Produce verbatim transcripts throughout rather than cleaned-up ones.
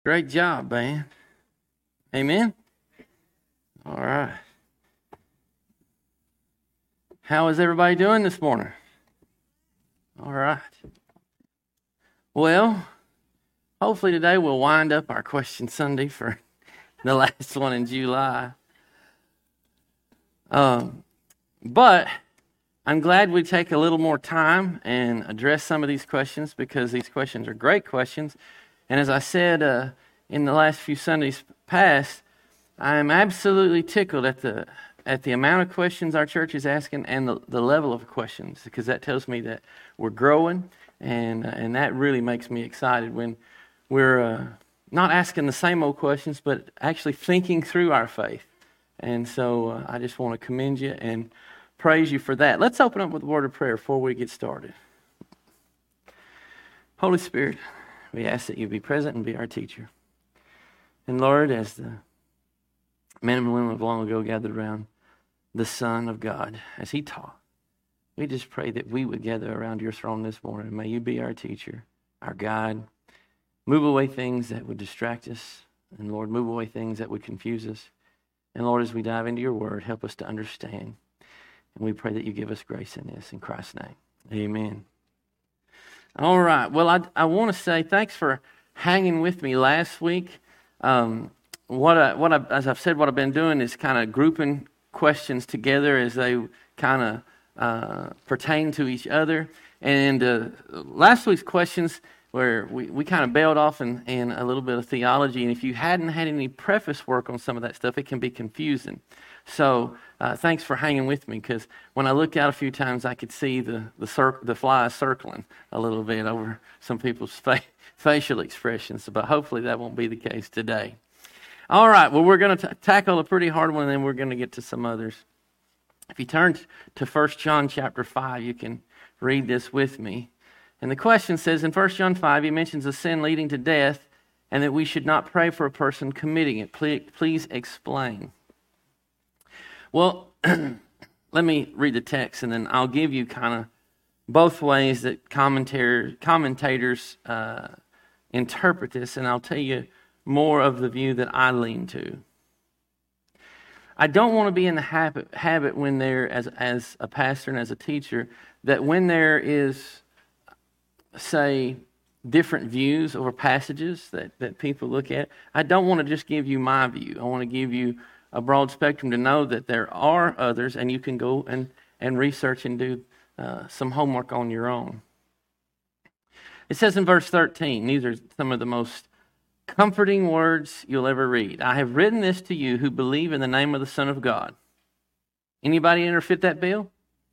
Great job, man. Amen? All right. How is everybody doing this morning? All right. Well, hopefully today we'll wind up our Question Sunday for the last one in July. Um, but I'm glad we take a little more time and address some of these questions because these questions are great questions. And as I said uh, in the last few Sundays past, I am absolutely tickled at the at the amount of questions our church is asking and the, the level of questions, because that tells me that we're growing, and uh, and that really makes me excited when we're uh, not asking the same old questions, but actually thinking through our faith. And so uh, I just want to commend you and praise you for that. Let's open up with a word of prayer before we get started. Holy Spirit, we ask that you be present and be our teacher. And Lord, as the men and women of long ago gathered around the Son of God as he taught, we just pray that we would gather around your throne this morning. May you be our teacher, our guide. Move away things that would distract us. And Lord, move away things that would confuse us. And Lord, as we dive into your word, help us to understand. And we pray that you give us grace in this. In Christ's name, amen. All right. Well, I, I want to say thanks for hanging with me last week. Um, what I, what I, as I've said, what I've been doing is kind of grouping questions together as they kind of uh, pertain to each other. And uh, last week's questions, where we, we kind of bailed off in, in a little bit of theology. And if you hadn't had any preface work on some of that stuff, it can be confusing. So uh, thanks for hanging with me, because when I looked out a few times, I could see the the, cir- the flies circling a little bit over some people's fa- facial expressions. But hopefully that won't be the case today. All right, well, we're going to tackle a pretty hard one, and then we're going to get to some others. If you turn to First John chapter five, you can read this with me. And the question says, in First John five, he mentions a sin leading to death and that we should not pray for a person committing it. Please, please explain. Well, let me read the text, and then I'll give you kind of both ways that commentators, commentators uh, interpret this, and I'll tell you more of the view that I lean to. I don't want to be in the habit, habit when there, as, as a pastor and as a teacher, that when there is, say, different views over passages that, that people look at, I don't want to just give you my view. I want to give you a broad spectrum to know that there are others, and you can go and, and research and do uh, some homework on your own. It says in verse thirteen, these are some of the most comforting words you'll ever read. I have written this to you who believe in the name of the Son of God. Anybody enter fit that bill?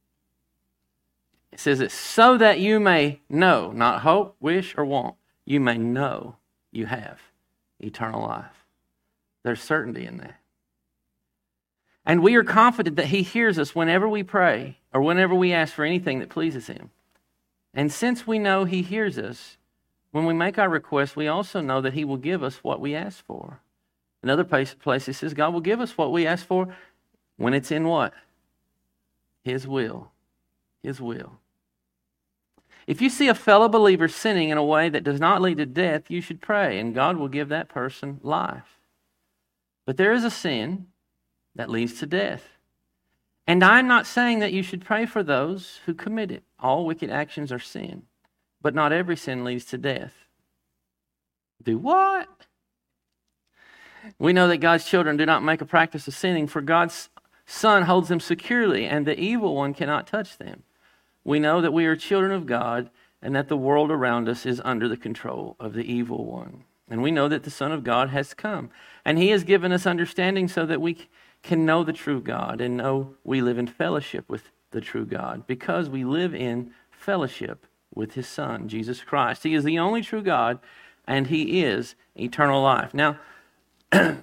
It says it so that you may know, not hope, wish, or want. You may know you have eternal life. There's certainty in that. And we are confident that he hears us whenever we pray or whenever we ask for anything that pleases him. And since we know he hears us, when we make our request, we also know that he will give us what we ask for. Another place, place it says God will give us what we ask for when it's in what? His will. His will. If you see a fellow believer sinning in a way that does not lead to death, you should pray, and God will give that person life. But there is a sin that leads to death. And I'm not saying that you should pray for those who commit it. All wicked actions are sin. But not every sin leads to death. Do what? We know that God's children do not make a practice of sinning, for God's Son holds them securely, and the evil one cannot touch them. We know that we are children of God, and that the world around us is under the control of the evil one. And we know that the Son of God has come, and he has given us understanding so that we can know the true God and know we live in fellowship with the true God, because we live in fellowship with his Son, Jesus Christ. He is the only true God, and he is eternal life. Now, I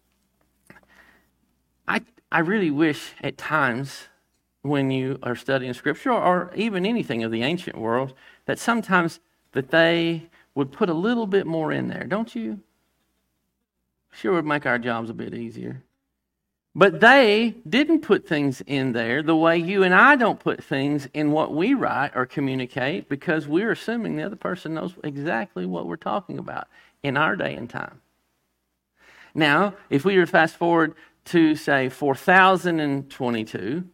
I really wish at times when you are studying Scripture, or even anything of the ancient world, that sometimes that they would put a little bit more in there, don't you? Sure would make our jobs a bit easier. But they didn't put things in there the way you and I don't put things in what we write or communicate, because we're assuming the other person knows exactly what we're talking about in our day and time. Now, if we were to fast forward to, say, four thousand twenty-two,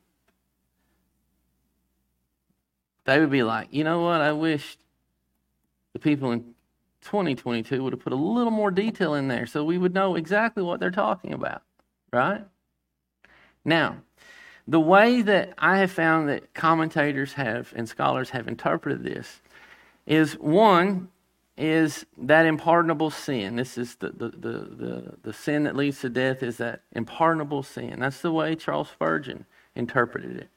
they would be like, you know what, I wish the people in twenty twenty-two would have put a little more detail in there so we would know exactly what they're talking about, right? Now, the way that I have found that commentators have and scholars have interpreted this is, one, is that unpardonable sin. This is the, the, the, the, the sin that leads to death, is that unpardonable sin. That's the way Charles Spurgeon interpreted it.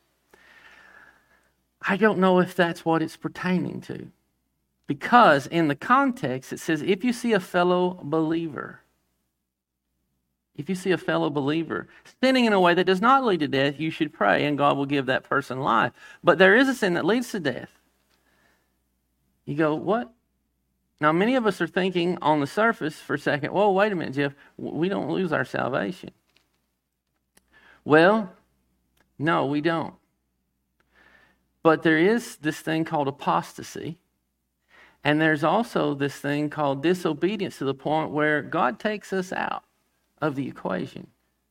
I don't know if that's what it's pertaining to, because in the context it says, if you see a fellow believer, if you see a fellow believer sinning in a way that does not lead to death, you should pray and God will give that person life. But there is a sin that leads to death. You go, what? Now, many of us are thinking on the surface for a second, well, wait a minute, Jeff, we don't lose our salvation. Well, no, we don't. But there is this thing called apostasy. And there's also this thing called disobedience, to the point where God takes us out of the equation.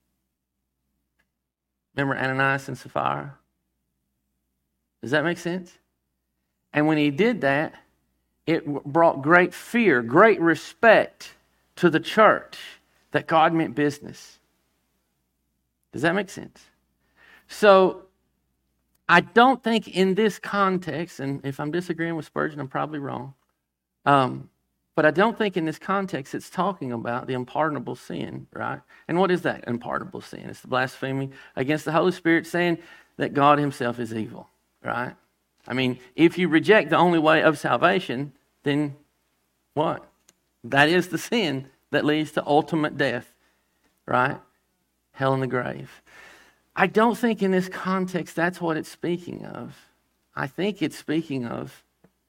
Remember Ananias and Sapphira? Does that make sense? And when he did that, it brought great fear, great respect to the church that God meant business. Does that make sense? So, I don't think in this context, and if I'm disagreeing with Spurgeon, I'm probably wrong, um, but I don't think in this context it's talking about the unpardonable sin, right? And what is that unpardonable sin? It's the blasphemy against the Holy Spirit, saying that God himself is evil, right? I mean, if you reject the only way of salvation, then what? That is the sin that leads to ultimate death, right? Hell and the grave. I don't think in this context that's what it's speaking of. I think it's speaking of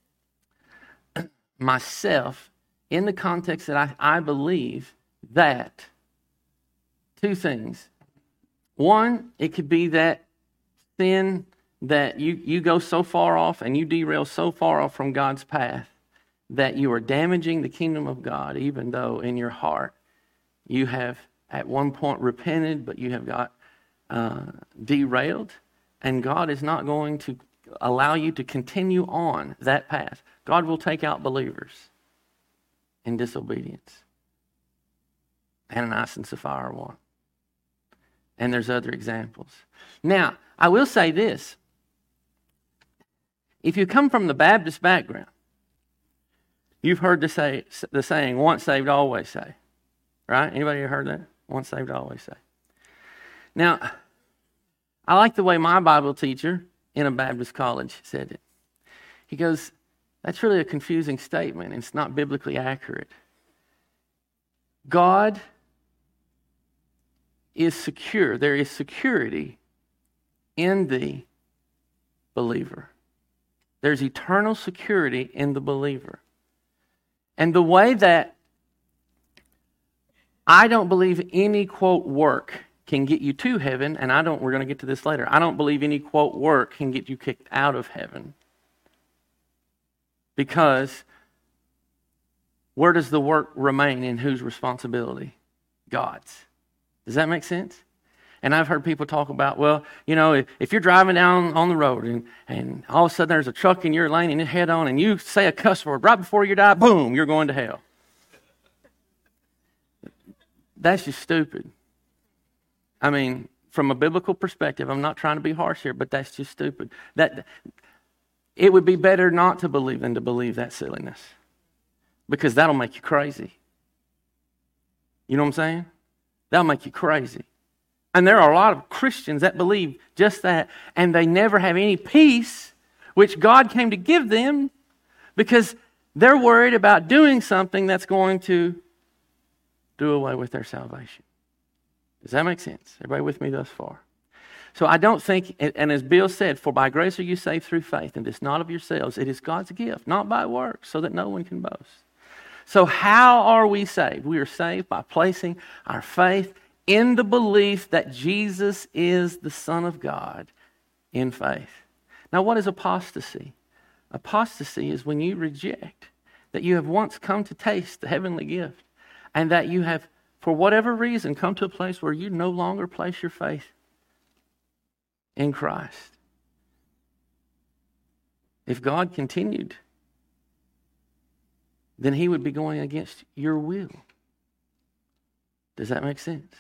myself in the context that I, I believe that two things. One, it could be that sin that you, you go so far off and you derail so far off from God's path that you are damaging the kingdom of God, even though in your heart you have at one point repented, but you have got uh, derailed, and God is not going to allow you to continue on that path. God will take out believers in disobedience. Ananias and Sapphira are one. And there's other examples. Now, I will say this. If you come from the Baptist background, you've heard the, say, the saying, once saved, always saved. Right? Anybody ever heard that? Once saved, always saved. Now, I like the way my Bible teacher in a Baptist college said it. He goes, that's really a confusing statement. It's not biblically accurate. God is secure. There is security in the believer. There's eternal security in the believer. And the way that I don't believe any, quote, work can get you to heaven, and I don't, we're going to get to this later, I don't believe any, quote, work can get you kicked out of heaven. Because where does the work remain, in whose responsibility? God's. Does that make sense? And I've heard people talk about, well, you know, if, if you're driving down on the road and, and all of a sudden there's a truck in your lane and you head on and you say a cuss word right before you die, boom, you're going to hell. That's just stupid. I mean, from a biblical perspective, I'm not trying to be harsh here, but that's just stupid. That it would be better not to believe than to believe that silliness, because that'll make you crazy. You know what I'm saying? That'll make you crazy. And there are a lot of Christians that believe just that, and they never have any peace, which God came to give them, because they're worried about doing something that's going to do away with their salvation. Does that make sense? Everybody with me thus far? So I don't think, and as Bill said, for by grace are you saved through faith, and it's not of yourselves. It is God's gift, not by works, so that no one can boast. So how are we saved? We are saved by placing our faith in the belief that Jesus is the Son of God in faith. Now, what is apostasy? Apostasy is when you reject that you have once come to taste the heavenly gift and that you have, for whatever reason, come to a place where you no longer place your faith in Christ. If God continued, then he would be going against your will. Does that make sense?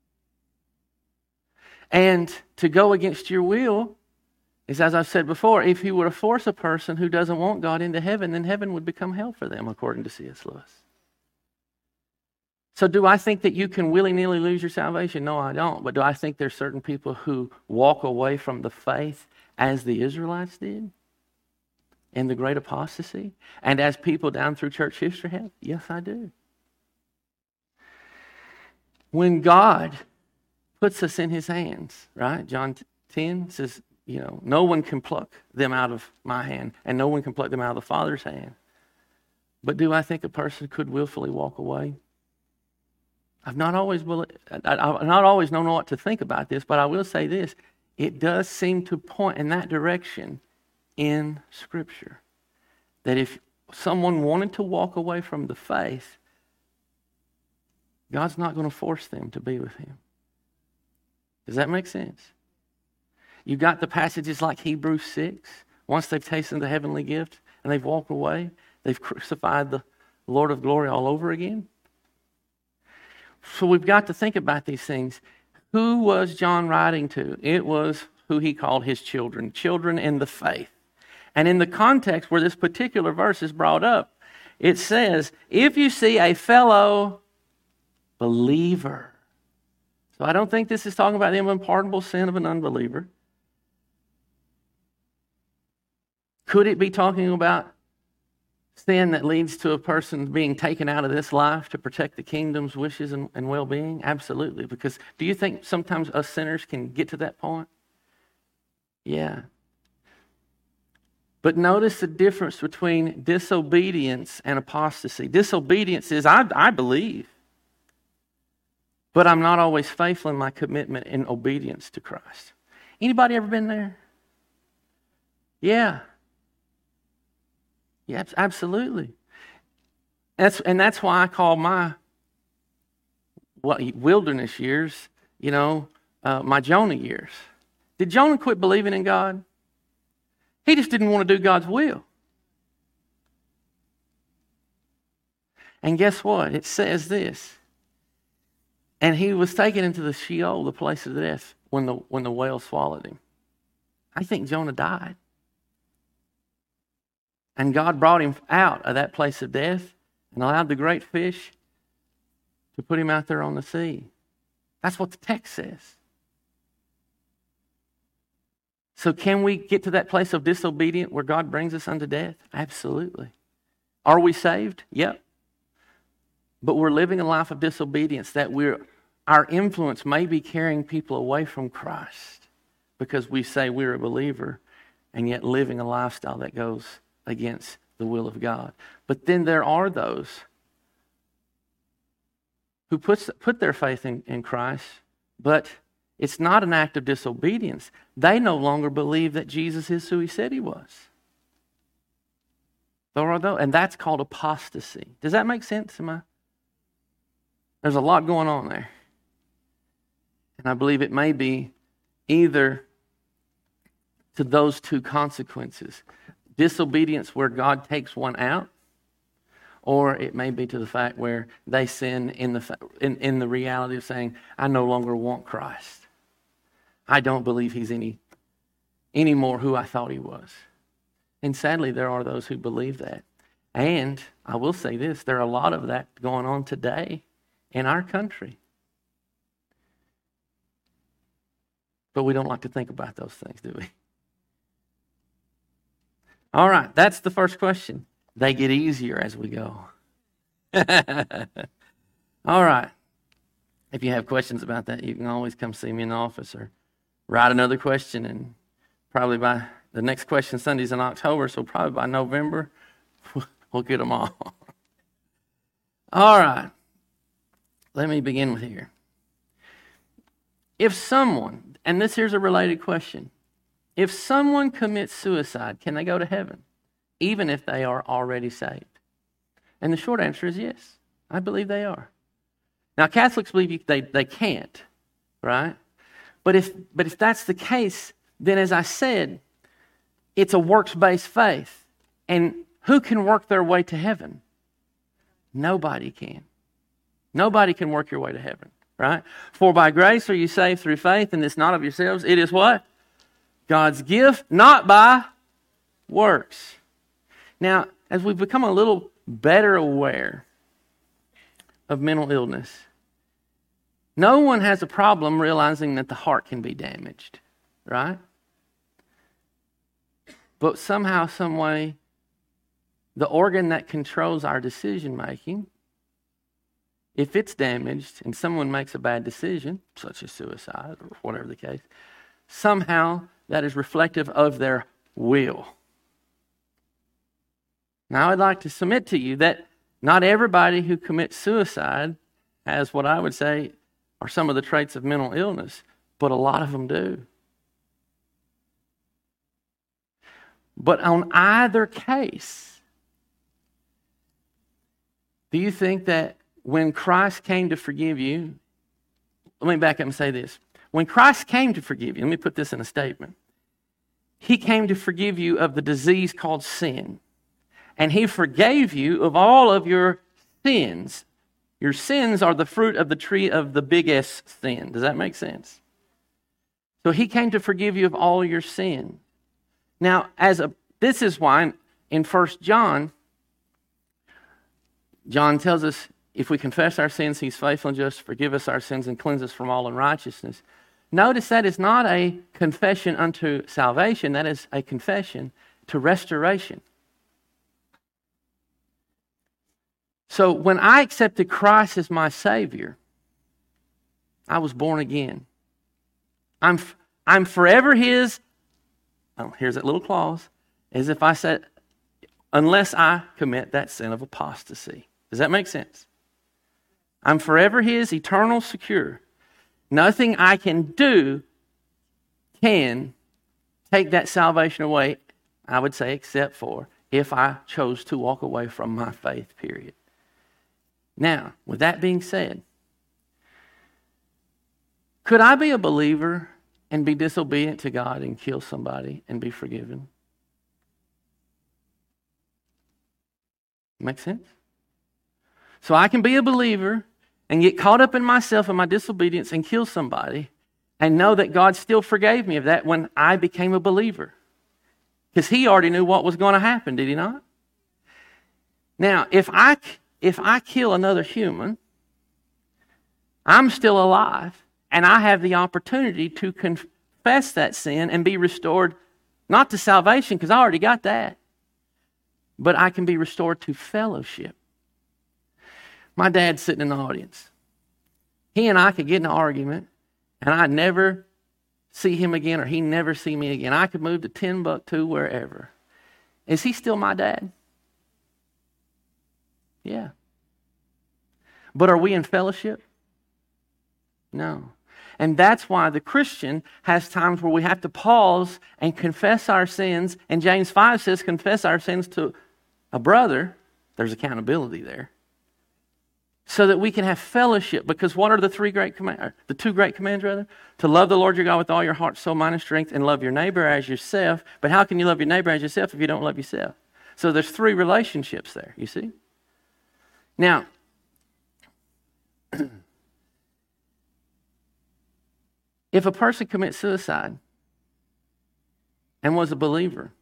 And to go against your will is, as I've said before, if he were to force a person who doesn't want God into heaven, then heaven would become hell for them, according to C S Lewis. So do I think that you can willy-nilly lose your salvation? No, I don't. But do I think there's certain people who walk away from the faith as the Israelites did in the great apostasy? And as people down through church history have? Yes, I do. When God puts us in his hands, right? John ten says, you know, no one can pluck them out of my hand, and no one can pluck them out of the Father's hand. But do I think a person could willfully walk away? I've not always I've not always known what to think about this, but I will say this. It does seem to point in that direction in Scripture. That if someone wanted to walk away from the faith, God's not going to force them to be with him. Does that make sense? You got the passages like Hebrews six. Once they've tasted the heavenly gift and they've walked away, they've crucified the Lord of glory all over again. So we've got to think about these things. Who was John writing to? It was who he called his children, children in the faith. And in the context where this particular verse is brought up, it says, if you see a fellow believer. So I don't think this is talking about the unpardonable sin of an unbeliever. Could it be talking about sin that leads to a person being taken out of this life to protect the kingdom's wishes and, and well-being? Absolutely. Because do you think sometimes us sinners can get to that point? Yeah. But notice the difference between disobedience and apostasy. Disobedience is, I, I believe, but I'm not always faithful in my commitment and obedience to Christ. Anybody ever been there? Yeah. Yeah, absolutely. That's, and that's why I call my what, wilderness years, you know, uh, my Jonah years. Did Jonah quit believing in God? He just didn't want to do God's will. And guess what? It says this. And he was taken into the Sheol, the place of death, when the, when the whale swallowed him. I think Jonah died. And God brought him out of that place of death and allowed the great fish to put him out there on the sea. That's what the text says. So can we get to that place of disobedience where God brings us unto death? Absolutely. Are we saved? Yep. But we're living a life of disobedience that we're, our influence may be carrying people away from Christ because we say we're a believer and yet living a lifestyle that goes against the will of God. But then there are those who puts, put their faith in, in Christ, but it's not an act of disobedience. They no longer believe that Jesus is who he said he was. And that's called apostasy. Does that make sense? Am I? There's a lot going on there. And I believe it may be either to those two consequences. Disobedience where God takes one out, or it may be to the fact where they sin in the in, in the reality of saying, I no longer want Christ. I don't believe he's any, any more who I thought he was. And sadly, there are those who believe that. And I will say this, there are a lot of that going on today in our country. But we don't like to think about those things, do we? All right, that's the first question. They get easier as we go. All right. If you have questions about that, you can always come see me in the office or write another question. And probably by the next question Sunday's in October, so probably by November, we'll get them all. All right. Let me begin with here. If someone, and this here's a related question, if someone commits suicide, can they go to heaven, even if they are already saved? And the short answer is yes. I believe they are. Now, Catholics believe you, they, they can't, right? But if, but if that's the case, then as I said, it's a works-based faith. And who can work their way to heaven? Nobody can. Nobody can work your way to heaven, right? For by grace are you saved through faith, and it's not of yourselves. It is what? God's gift, not by works. Now, as we become a little better aware of mental illness, no one has a problem realizing that the heart can be damaged, right? But somehow, some way, the organ that controls our decision making, if it's damaged and someone makes a bad decision, such as suicide or whatever the case, somehow that is reflective of their will. Now, I'd like to submit to you that not everybody who commits suicide has what I would say are some of the traits of mental illness, but a lot of them do. But on either case, do you think that when Christ came to forgive you, let me back up and say this. When Christ came to forgive you, let me put this in a statement. He came to forgive you of the disease called sin. And He forgave you of all of your sins. Your sins are the fruit of the tree of the big S sin. Does that make sense? So He came to forgive you of all your sin. Now, as a this is why in First John, John tells us if we confess our sins, He's faithful and just to forgive us our sins and cleanse us from all unrighteousness. Notice that is not a confession unto salvation. That is a confession to restoration. So when I accepted Christ as my Savior, I was born again. I'm I'm forever His. Oh, here's that little clause. As if I said, unless I commit that sin of apostasy. Does that make sense? I'm forever His, eternal, secure. Nothing I can do can take that salvation away, I would say, except for if I chose to walk away from my faith, period. Now, with that being said, could I be a believer and be disobedient to God and kill somebody and be forgiven? Make sense? So I can be a believer and get caught up in myself and my disobedience and kill somebody and know that God still forgave me of that when I became a believer. Because He already knew what was going to happen, did He not? Now, if I, if I kill another human, I'm still alive and I have the opportunity to confess that sin and be restored, not to salvation, because I already got that, but I can be restored to fellowship. My dad's sitting in the audience. He and I could get in an argument, and I'd never see him again, or he never see me again. I could move to Timbuktu, wherever. Is he still my dad? Yeah. But are we in fellowship? No. And that's why the Christian has times where we have to pause and confess our sins. And James five says, confess our sins to a brother. There's accountability there. So that we can have fellowship. Because what are the three great commands? The two great commands, rather? To love the Lord your God with all your heart, soul, mind, and strength, and love your neighbor as yourself. But how can you love your neighbor as yourself if you don't love yourself? So there's three relationships there, you see? Now, if a person commits suicide and was a believer,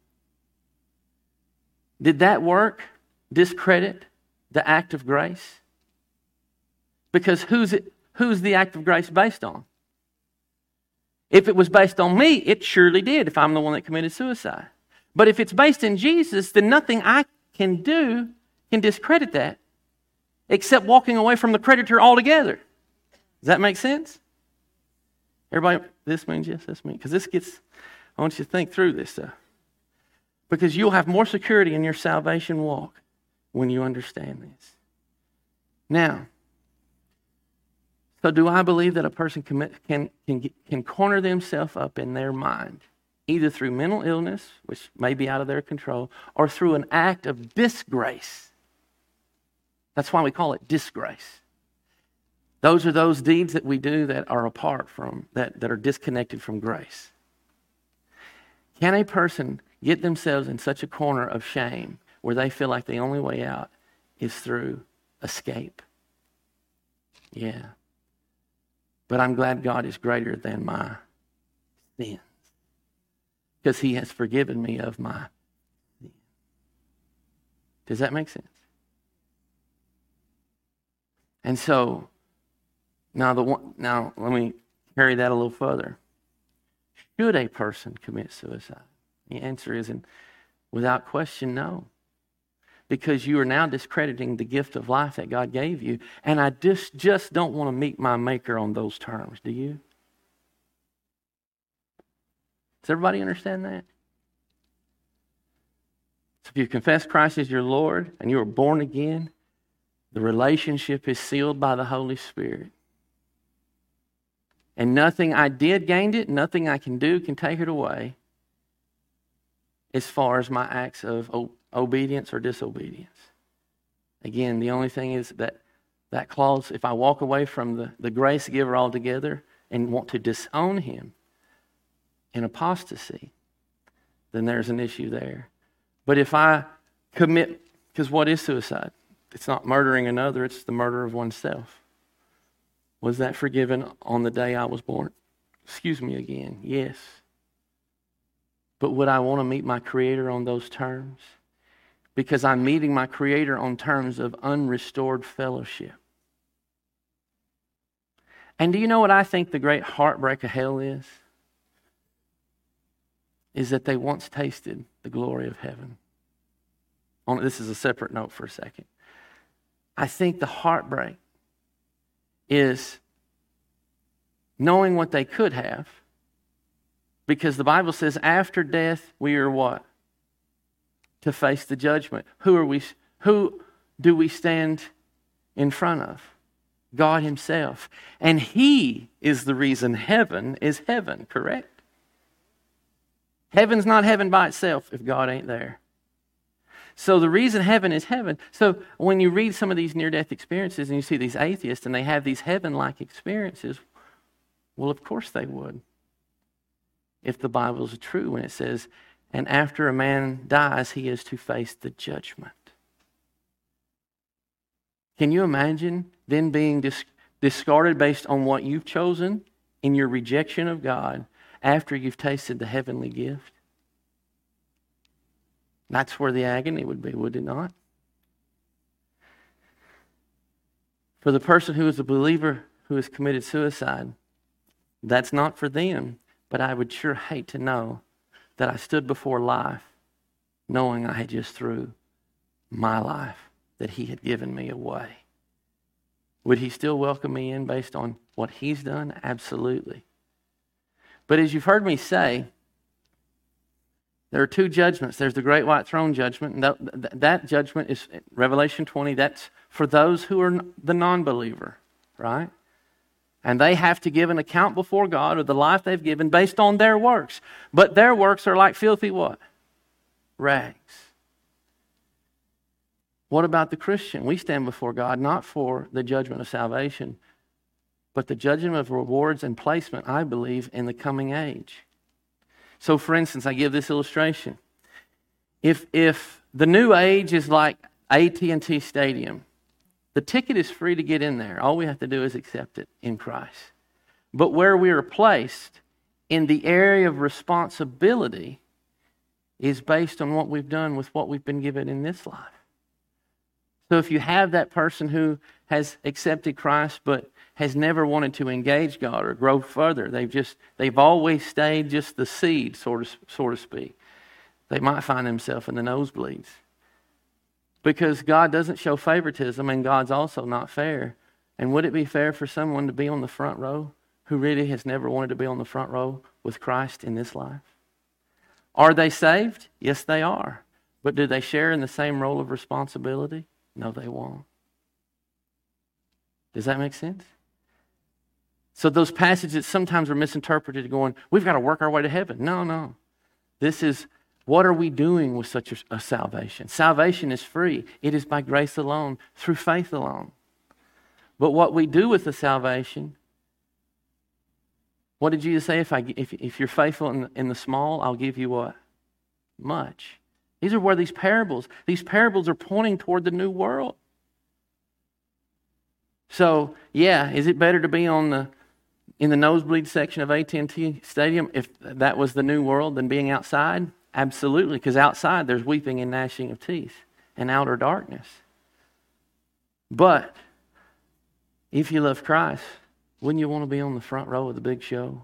did that work discredit the act of grace? Because who's it, who's the act of grace based on? If it was based on me, it surely did, if I'm the one that committed suicide. But if it's based in Jesus, then nothing I can do can discredit that, except walking away from the creditor altogether. Does that make sense? Everybody, this means yes, this means, because this gets, I want you to think through this stuff. Because you'll have more security in your salvation walk when you understand this. Now, So do I believe that a person commit, can, can, can corner themselves up in their mind, either through mental illness, which may be out of their control, or through an act of disgrace? That's why we call it disgrace. Those are those deeds that we do that are apart from, that, that are disconnected from grace. Can a person get themselves in such a corner of shame where they feel like the only way out is through escape? Yeah. But I'm glad God is greater than my sins, because he has forgiven me of my sin. Does that make sense? And so, now the one, now let me carry that a little further. Should a person commit suicide? The answer is, without question, no. Because you are now discrediting the gift of life that God gave you. And I just, just don't want to meet my Maker on those terms. Do you? Does everybody understand that? So if you confess Christ as your Lord and you are born again, the relationship is sealed by the Holy Spirit. And nothing I did gained it, nothing I can do can take it away as far as my acts of obedience or disobedience. Again, the only thing is that that clause, if I walk away from the, the grace giver altogether and want to disown him in apostasy, then there's an issue there. But if I commit, because what is suicide? It's not murdering another, it's the murder of oneself. Was that forgiven on the day I was born? Excuse me again, yes. But would I want to meet my Creator on those terms? Because I'm meeting my Creator on terms of unrestored fellowship. And do you know what I think the great heartbreak of hell is? Is that they once tasted the glory of heaven. On, this is a separate note for a second. I think the heartbreak is knowing what they could have, because the Bible says after death we are what? To face the judgment. Who are we? Who do we stand in front of? God himself. And he is the reason heaven is heaven, correct? Heaven's not heaven by itself if God ain't there. So the reason heaven is heaven, so when you read some of these near-death experiences and you see these atheists and they have these heaven-like experiences, well, of course they would. If the Bible is true when it says, and after a man dies, he is to face the judgment. Can you imagine then being dis- discarded based on what you've chosen in your rejection of God after you've tasted the heavenly gift? That's where the agony would be, would it not? For the person who is a believer who has committed suicide, that's not for them. But I would sure hate to know that I stood before life knowing I had just threw my life that he had given me away. Would he still welcome me in based on what he's done? Absolutely. But as you've heard me say, there are two judgments. There's the great white throne judgment, and that, that judgment is Revelation twenty. That's for those who are the non-believer, right? And they have to give an account before God of the life they've given based on their works. But their works are like filthy what? Rags. What about the Christian? We stand before God not for the judgment of salvation, but the judgment of rewards and placement, I believe, in the coming age. So, for instance, I give this illustration. If if the new age is like A T and T Stadium, the ticket is free to get in there. All we have to do is accept it in Christ. But where we are placed in the area of responsibility is based on what we've done with what we've been given in this life. So if you have that person who has accepted Christ but has never wanted to engage God or grow further, they've just they've always stayed just the seed, so to, so to speak, they might find themselves in the nosebleeds. Because God doesn't show favoritism, and God's also not fair. And would it be fair for someone to be on the front row who really has never wanted to be on the front row with Christ in this life? Are they saved? Yes, they are. But do they share in the same role of responsibility? No, they won't. Does that make sense? So those passages sometimes are misinterpreted going, we've got to work our way to heaven. No, no. This is, what are we doing with such a, a salvation? Salvation is free. It is by grace alone, through faith alone. But what we do with the salvation, what did Jesus say? If I if, if you're faithful in the, in the small, I'll give you what? Much. These are where these parables, these parables are pointing toward the new world. So, yeah, is it better to be on the in the nosebleed section of A T and T Stadium if that was the new world than being outside? Absolutely, because outside there's weeping and gnashing of teeth and outer darkness. But if you love Christ, wouldn't you want to be on the front row of the big show?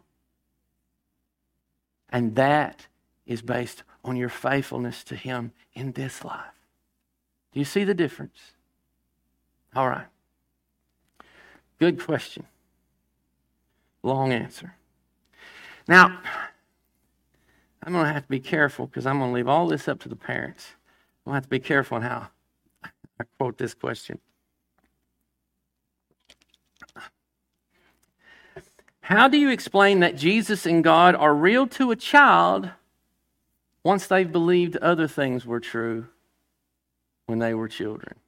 And that is based on your faithfulness to Him in this life. Do you see the difference? All right. Good question. Long answer. Now, I'm going to have to be careful because I'm going to leave all this up to the parents. I'm going to have to be careful on how I quote this question. How do you explain that Jesus and God are real to a child once they've believed other things were true when they were children?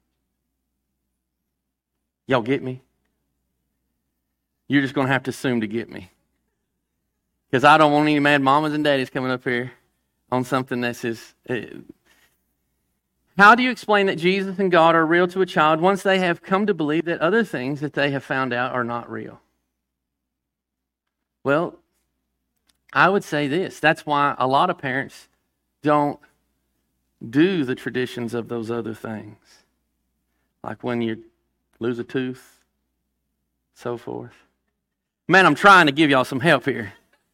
Y'all get me? You're just going to have to assume to get me. Because I don't want any mad mamas and daddies coming up here on something that says... Uh, how do you explain that Jesus and God are real to a child once they have come to believe that other things that they have found out are not real? Well, I would say this. That's why a lot of parents don't do the traditions of those other things. Like when you lose a tooth, so forth. Man, I'm trying to give y'all some help here.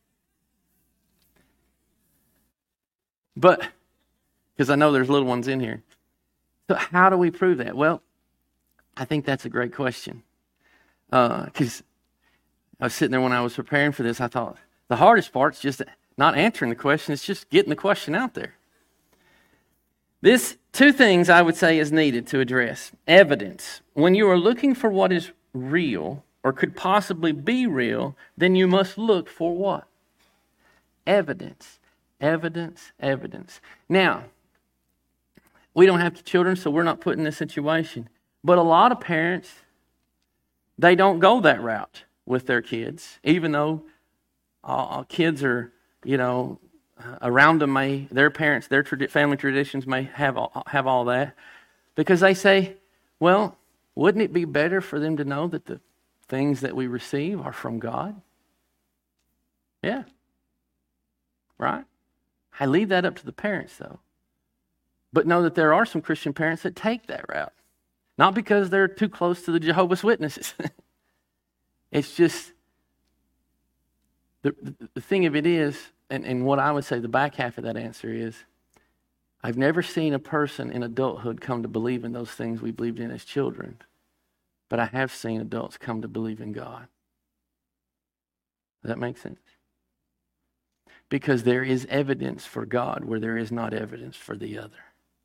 But, because I know there's little ones in here. So how do we prove that? Well, I think that's a great question. Because uh, I was sitting there when I was preparing for this, I thought, the hardest part's just not answering the question, it's just getting the question out there. This, two things I would say is needed to address. Evidence. When you are looking for what is real, or could possibly be real, then you must look for what? Evidence. Evidence, evidence. Now, we don't have children, so we're not put in this situation. But a lot of parents, they don't go that route with their kids, even though uh, kids are, you know, uh, around them may, their parents, their tradi- family traditions may have all, have all that. Because they say, well, wouldn't it be better for them to know that the things that we receive are from God? Yeah. Right? I leave that up to the parents, though. But know that there are some Christian parents that take that route. Not because they're too close to the Jehovah's Witnesses. It's just, the, the, the thing of it is, and, and what I would say the back half of that answer is, I've never seen a person in adulthood come to believe in those things we believed in as children. But I have seen adults come to believe in God. Does that make sense? Because there is evidence for God where there is not evidence for the other.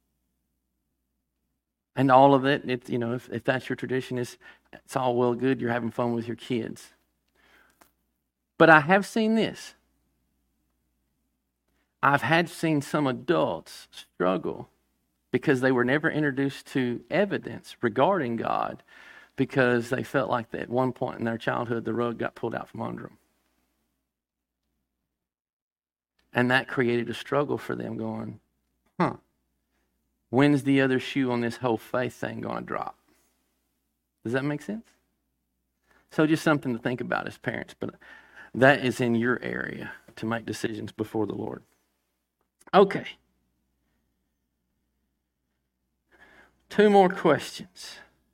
And all of it, it you know, if, if that's your tradition, it's, it's all well good. You're having fun with your kids. But I have seen this. I've had seen some adults struggle because they were never introduced to evidence regarding God because they felt like that at one point in their childhood, the rug got pulled out from under them. And that created a struggle for them going, huh, when's the other shoe on this whole faith thing going to drop? Does that make sense? So just something to think about as parents, but that is in your area to make decisions before the Lord. Okay. Two more questions.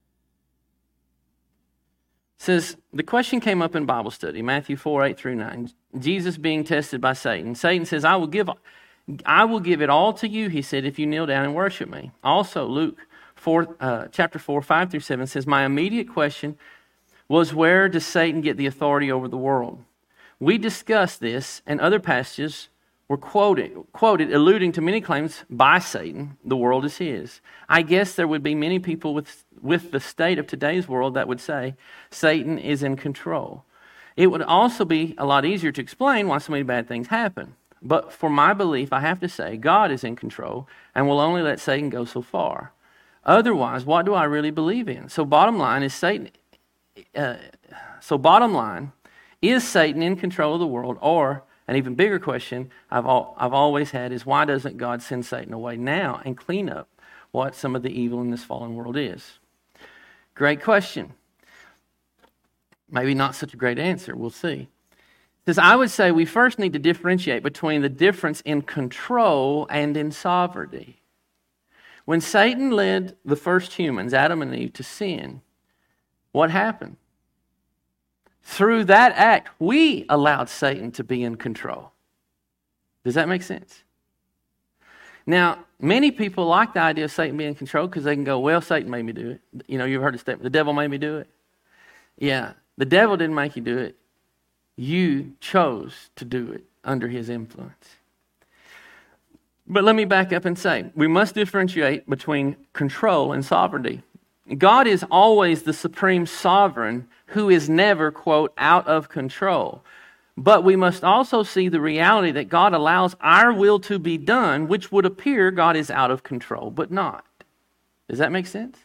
It says, the question came up in Bible study, Matthew four, eight through nine. Jesus being tested by Satan. Satan says, I will give I will give it all to you, he said, if you kneel down and worship me. Also, Luke four, uh, chapter four, five through seven says, my immediate question was, where does Satan get the authority over the world? We discussed this, and other passages were quoted, quoted, alluding to many claims by Satan, the world is his. I guess there would be many people with, with the state of today's world that would say Satan is in control. It would also be a lot easier to explain why so many bad things happen. But for my belief, I have to say, God is in control and will only let Satan go so far. Otherwise, what do I really believe in? So bottom line is Satan. Uh, so bottom line, is Satan in control of the world? Or an even bigger question I've all, I've always had is, why doesn't God send Satan away now and clean up what some of the evil in this fallen world is? Great question. Maybe not such a great answer. We'll see. Because I would say we first need to differentiate between the difference in control and in sovereignty. When Satan led the first humans, Adam and Eve, to sin, what happened? Through that act, we allowed Satan to be in control. Does that make sense? Now, many people like the idea of Satan being in control because they can go, well, Satan made me do it. You know, you've heard the statement, the devil made me do it. Yeah, the devil didn't make you do it. You chose to do it under his influence. But let me back up and say, we must differentiate between control and sovereignty. God is always the supreme sovereign who is never, quote, out of control. But we must also see the reality that God allows our will to be done, which would appear God is out of control, but not. Does that make sense?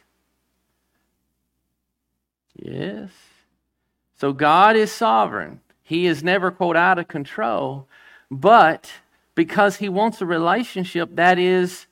Yes. So God is sovereign. He is never, quote, out of control, but because he wants a relationship that is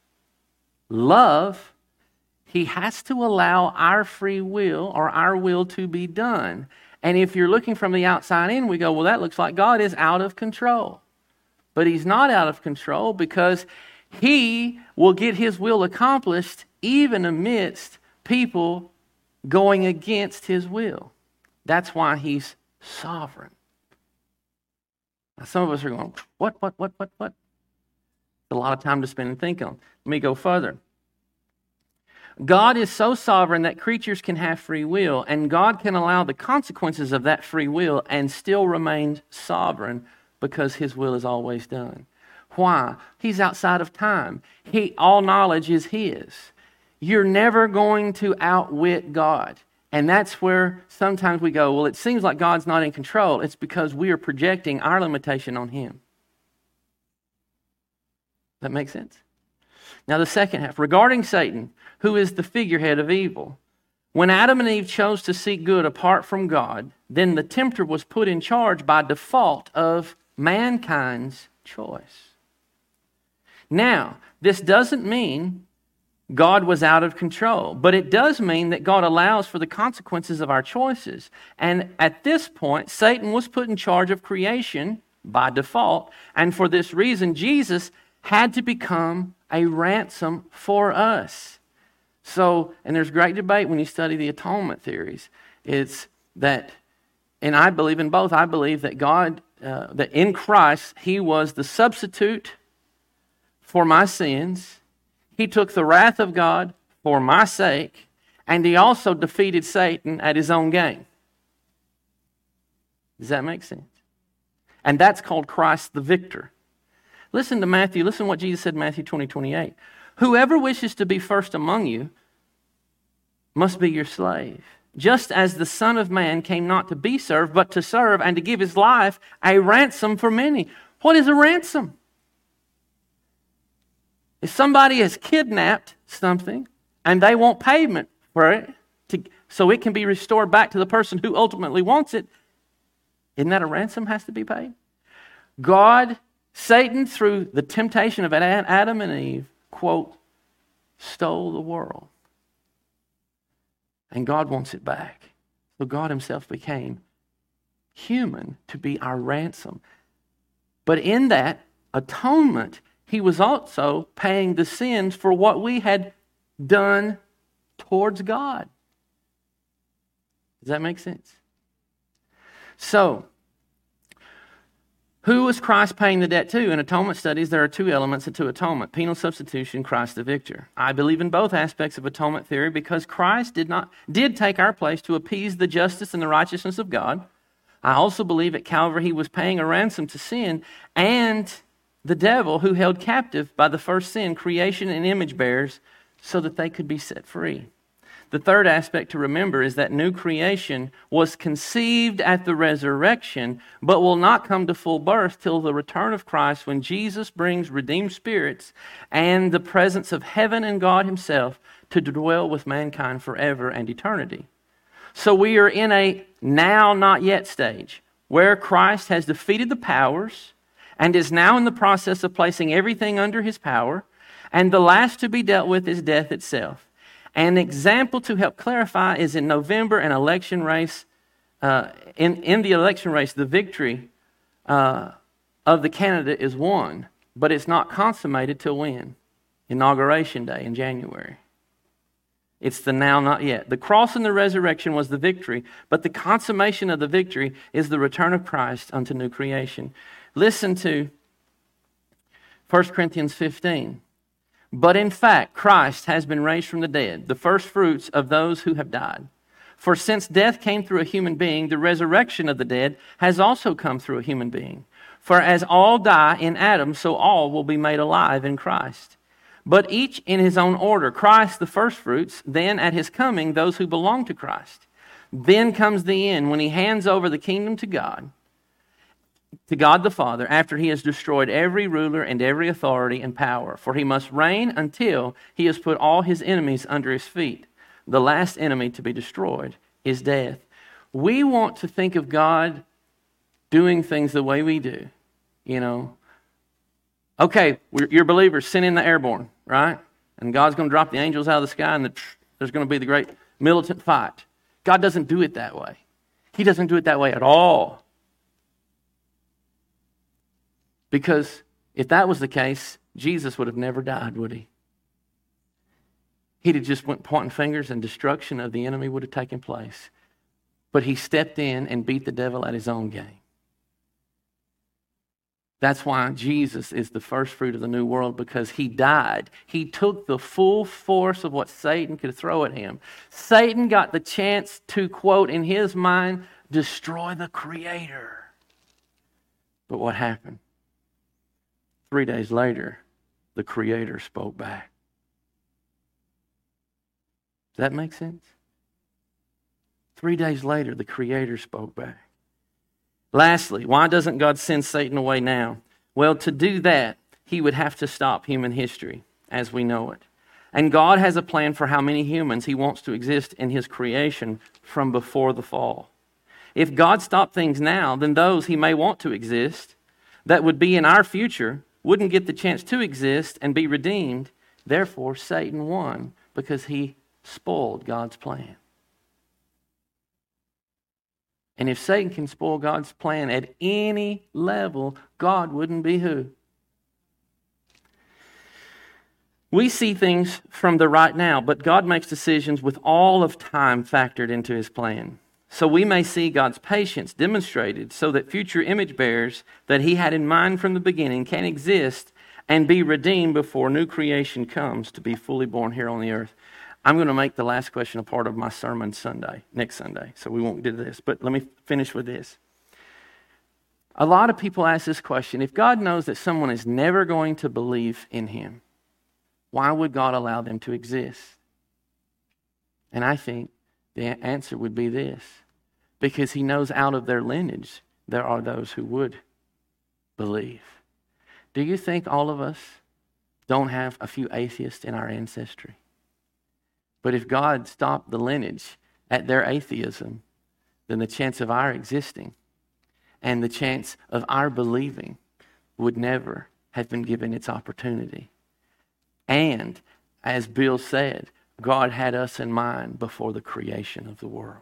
love, he has to allow our free will or our will to be done. And if you're looking from the outside in, we go, well, that looks like God is out of control. But he's not out of control because he will get his will accomplished even amidst people going against his will. That's why he's sovereign. Now, some of us are going, what, what, what, what, what? A lot of time to spend and think on. Let me go further. God is so sovereign that creatures can have free will, and God can allow the consequences of that free will and still remain sovereign because his will is always done. Why? He's outside of time. He, all knowledge is his. You're never going to outwit God. And that's where sometimes we go, well, it seems like God's not in control. It's because we are projecting our limitation on him. That makes sense? Now the second half, regarding Satan, who is the figurehead of evil. When Adam and Eve chose to seek good apart from God, then the tempter was put in charge by default of mankind's choice. Now, this doesn't mean God was out of control, but it does mean that God allows for the consequences of our choices. And at this point, Satan was put in charge of creation by default, and for this reason, Jesus had to become a ransom for us. So, and there's great debate when you study the atonement theories. It's that, and I believe in both. I believe that God, uh, that in Christ, he was the substitute for my sins. He took the wrath of God for my sake, and he also defeated Satan at his own game. Does that make sense? And that's called Christ the victor. Listen to Matthew. Listen to what Jesus said in Matthew twenty, twenty-eight. Whoever wishes to be first among you must be your slave. Just as the Son of Man came not to be served, but to serve and to give his life a ransom for many. What is a ransom? If somebody has kidnapped something and they want payment for it to, so it can be restored back to the person who ultimately wants it, isn't that a ransom has to be paid? God, Satan, through the temptation of Adam and Eve, quote, stole the world. And God wants it back. So God himself became human to be our ransom. But in that atonement, he was also paying the sins for what we had done towards God. Does that make sense? So, who was Christ paying the debt to? In atonement studies, there are two elements to atonement: penal substitution, Christ the victor. I believe in both aspects of atonement theory because Christ did not did take our place to appease the justice and the righteousness of God. I also believe at Calvary he was paying a ransom to sin and the devil, who held captive by the first sin creation and image bearers so that they could be set free. The third aspect to remember is that new creation was conceived at the resurrection, but will not come to full birth till the return of Christ, when Jesus brings redeemed spirits and the presence of heaven and God himself to dwell with mankind forever and eternity. So we are in a now, not yet stage, where Christ has defeated the powers and is now in the process of placing everything under his power, and the last to be dealt with is death itself. An example to help clarify is in November, an election race. Uh, in, in the election race, the victory uh, of the candidate is won, but it's not consummated till when? Inauguration Day in January. It's the now, not yet. The cross and the resurrection was the victory, but the consummation of the victory is the return of Christ unto new creation. Listen to First Corinthians fifteen. But in fact, Christ has been raised from the dead, the first fruits of those who have died. For since death came through a human being, the resurrection of the dead has also come through a human being. For as all die in Adam, so all will be made alive in Christ. But each in his own order. Christ the first fruits, then at his coming, those who belong to Christ. Then comes the end, when he hands over the kingdom to God, to God the Father, after he has destroyed every ruler and every authority and power. For he must reign until he has put all his enemies under his feet. The last enemy to be destroyed is death. We want to think of God doing things the way we do. You know, okay, you're believers, send in the airborne, right? And God's going to drop the angels out of the sky, and the, there's going to be the great militant fight. God doesn't do it that way. He doesn't do it that way at all. Because if that was the case, Jesus would have never died, would he? He'd have just went pointing fingers and destruction of the enemy would have taken place. But he stepped in and beat the devil at his own game. That's why Jesus is the first fruit of the new world, because he died. He took the full force of what Satan could throw at him. Satan got the chance to, quote, in his mind, destroy the Creator. But what happened? Three days later, the Creator spoke back. Does that make sense? Three days later, the Creator spoke back. Lastly, why doesn't God send Satan away now? Well, to do that, he would have to stop human history as we know it. And God has a plan for how many humans he wants to exist in his creation from before the fall. If God stopped things now, then those he may want to exist, that would be in our future, wouldn't get the chance to exist and be redeemed. Therefore, Satan won because he spoiled God's plan. And if Satan can spoil God's plan at any level, God wouldn't be who? We see things from the right now, but God makes decisions with all of time factored into his plan. So we may see God's patience demonstrated so that future image bearers that he had in mind from the beginning can exist and be redeemed before new creation comes to be fully born here on the earth. I'm going to make the last question a part of my sermon Sunday, next Sunday, so we won't do this. But let me finish with this. A lot of people ask this question: if God knows that someone is never going to believe in him, why would God allow them to exist? And I think the answer would be this: because he knows out of their lineage there are those who would believe. Do you think all of us don't have a few atheists in our ancestry? But if God stopped the lineage at their atheism, then the chance of our existing and the chance of our believing would never have been given its opportunity. And as Bill said, God had us in mind before the creation of the world.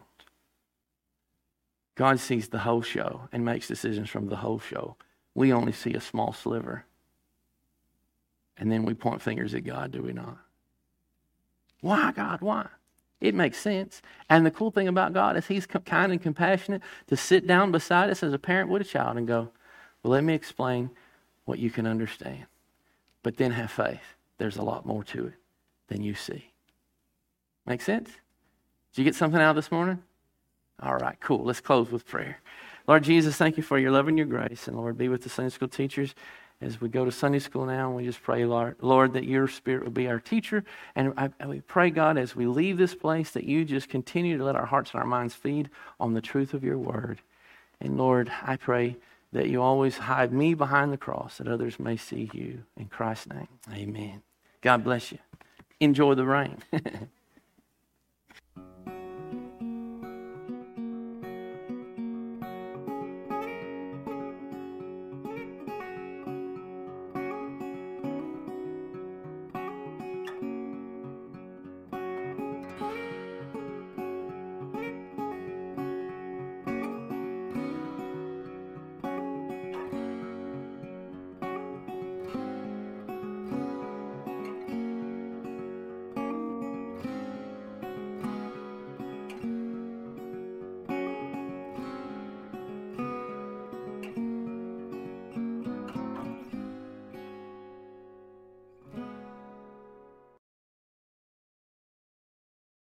God sees the whole show and makes decisions from the whole show. We only see a small sliver. And then we point fingers at God, do we not? Why, God, why? It makes sense. And the cool thing about God is he's kind and compassionate to sit down beside us as a parent with a child and go, well, let me explain what you can understand. But then have faith. There's a lot more to it than you see. Make sense? Did you get something out this morning? All right, cool. Let's close with prayer. Lord Jesus, thank you for your love and your grace. And Lord, be with the Sunday school teachers as we go to Sunday school now, and we just pray, Lord, Lord, that your Spirit will be our teacher. And I, I we pray, God, as we leave this place, that you just continue to let our hearts and our minds feed on the truth of your word. And Lord, I pray that you always hide me behind the cross, that others may see you. In Christ's name, amen. God bless you. Enjoy the rain.